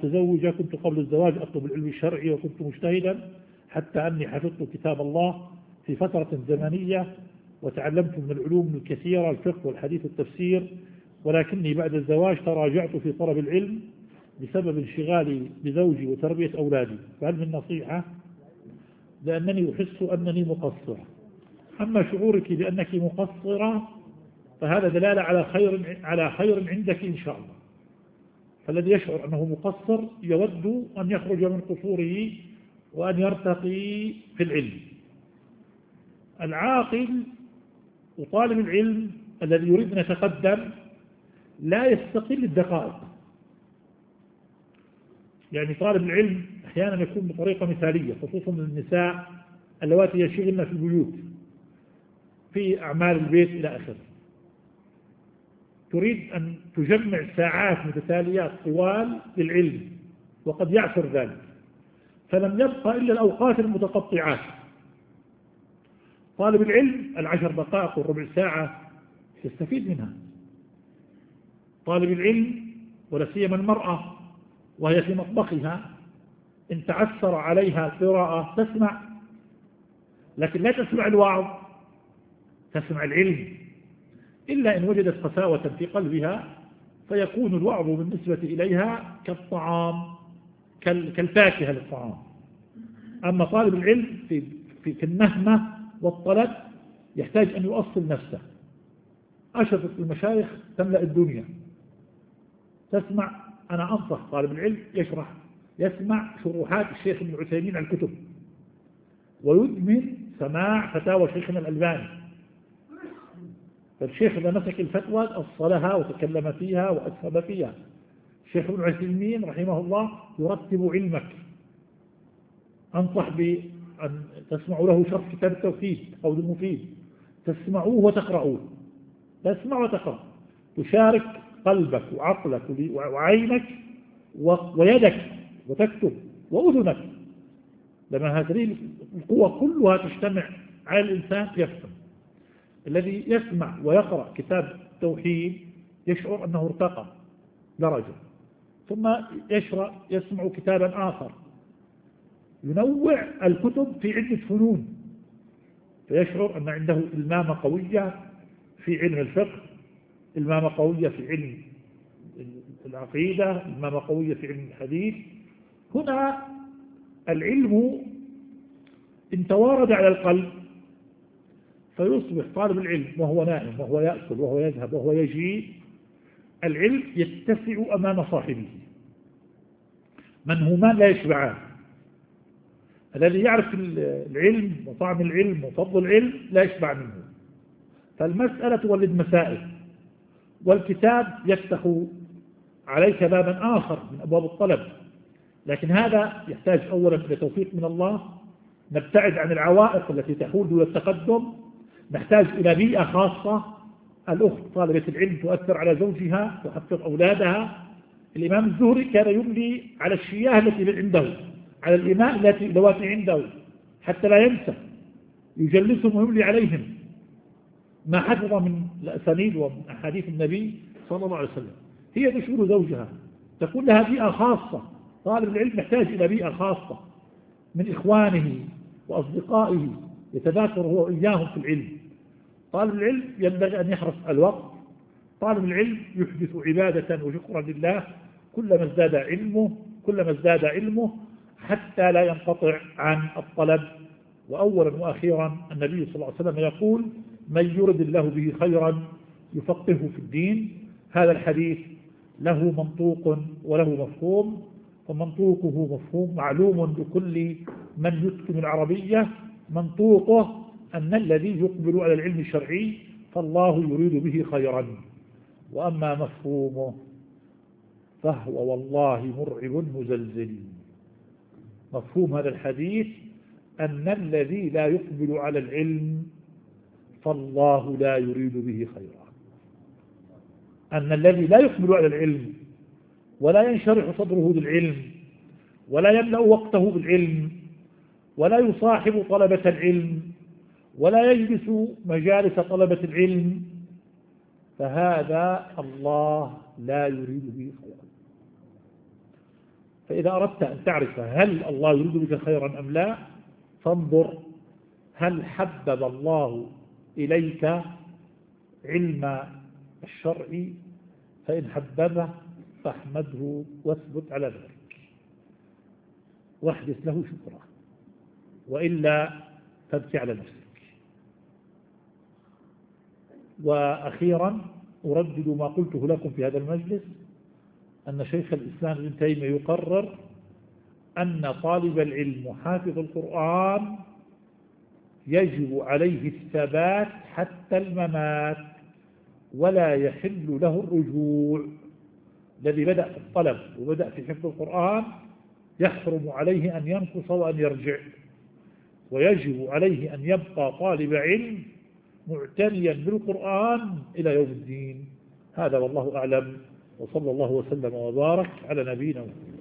متزوجة كنت قبل الزواج أطلب العلم الشرعي وكنت مجتهدا حتى أني حفظت كتاب الله في فترة زمنية وتعلمت من العلوم الكثيرة الفقه والحديث والتفسير، ولكني بعد الزواج تراجعت في طلب العلم بسبب انشغالي بزوجي وتربية أولادي، فهل من نصيحة؟ لأنني أحس أنني مقصر. أما شعورك بأنك مقصرة فهذا دلالة على خير عندك إن شاء الله. فالذي يشعر أنه مقصر يود أن يخرج من قصوره وأن يرتقي في العلم. العاقل وطالب العلم الذي يريد أن يتقدم لا يستقل الدقائق. يعني طالب العلم أحيانا يكون بطريقة مثالية، خصوصا النساء اللواتي يشغلن في البيوت في أعمال البيت إلى آخره، تريد أن تجمع ساعات متتاليات طوال للعلم وقد يعثر ذلك، فلم يبقى إلا الأوقات المتقطعات. طالب العلم 10 دقائق والربع ساعة يستفيد منها. طالب العلم ولا سيما المرأة وهي في مطبخها إن تعثر عليها القراءة تسمع، لكن لا تسمع الوعظ، تسمع العلم، إلا إن وجدت قساوة في قلبها فيكون الوعظ بالنسبة إليها كالطعام، كالفاكهة للطعام. أما طالب العلم في النهمة والطلب يحتاج أن يؤصل نفسه. أشرف المشايخ تملأ الدنيا، تسمع. أنا أنصح طالب العلم يسمع شروحات الشيخ ابن عثيمين على الكتب، ويدمن سماع فتاوى شيخنا الألباني. فالشيخ إذا مسك الفتوى أصلها وتكلم فيها وأسهب فيها. الشيخ ابن عثيمين رحمه الله يرتب علمك. أنصح بأن تسمعوا له شرح كتاب التوحيد قول المفيد، تسمعوه وتقرؤوه، تسمع وتقرأ، تشارك قلبك وعقلك وعينك ويدك وتكتب وأذنك، لما هذه القوة كلها تجتمع على الإنسان يفهم. الذي يسمع ويقرأ كتاب التوحيد يشعر أنه ارتقى درجة، ثم يسمع كتابا آخر، ينوع الكتب في عدة فنون، فيشعر أن عنده إلمامة قوية في علم الفقه، إلمامة قوية في علم العقيدة، إلمامة قوية في علم الحديث. هنا العلم إن توارد على القلب فيصبح طالب العلم وهو نائم وهو يأكل وهو يذهب وهو يجيء، العلم يتسع أمام صاحبه. منهومان لا يشبعان. الذي يعرف العلم وطعم العلم وفضل العلم لا يشبع منه. فالمسألة تولد مسائل، والكتاب يفتح عليك بابا آخر من أبواب الطلب، لكن هذا يحتاج أولا إلى توفيق من الله، نبتعد عن العوائق التي تحول دون التقدم، نحتاج إلى بيئة خاصة. الأخت طالبة العلم تؤثر على زوجها، تحفظ أولادها. الإمام الزهري كان يملي على الشياه التي عنده، على الإماء اللواتي عنده حتى لا ينسى، يجلسهم ويملي عليهم ما حفظ من الأسانيد ومن أحاديث النبي صلى الله عليه وسلم. هي تشغل زوجها، تكون لها بيئة خاصة. طالب العلم يحتاج إلى بيئة خاصة من إخوانه وأصدقائه يتذاكر هو وإياهم في العلم. طالب العلم ينبغي أن يحرص على الوقت. طالب العلم يحدث عبادة وشكرا لله كلما ازداد علمه حتى لا ينقطع عن الطلب. وأولا وأخيرا النبي صلى الله عليه وسلم يقول: من يرد الله به خيرا يفقهه في الدين. هذا الحديث له منطوق وله مفهوم، فمنطوقه مفهوم معلوم لكل من يتقن العربية. منطوقه أن الذي يقبل على العلم الشرعي فالله يريد به خيرا، وأما مفهومه فهو والله مرعب مزلزل. مفهوم هذا الحديث أن الذي لا يقبل على العلم فالله لا يريد به خيرا. أن الذي لا يقبل على العلم ولا ينشرح صدره للعلم ولا يملأ وقته بالعلم ولا يصاحب طلبة العلم ولا يجلس مجالس طلبة العلم، فهذا الله لا يريد به خيرا. فإذا أردت أن تعرف هل الله يريد بك خيرا أم لا، فانظر هل حبب الله إليك علم الشرع، فإن حببه فاحمده واثبت على ذلك واحدث له شكرا، وإلا فابكي على نفسك. وأخيرا أردد ما قلته لكم في هذا المجلس، أن شيخ الإسلام ابن تيمية يقرر أن طالب العلم حافظ القرآن يجب عليه الثبات حتى الممات، ولا يحل له الرجوع. الذي بدأ في الطلب وبدأ في حفظ القرآن يحرم عليه أن ينقص وأن يرجع، ويجب عليه أن يبقى طالب علم معتنيا بالقرآن إلى يوم الدين. هذا والله أعلم، وصلى الله وسلم وبارك على نبينا محمد.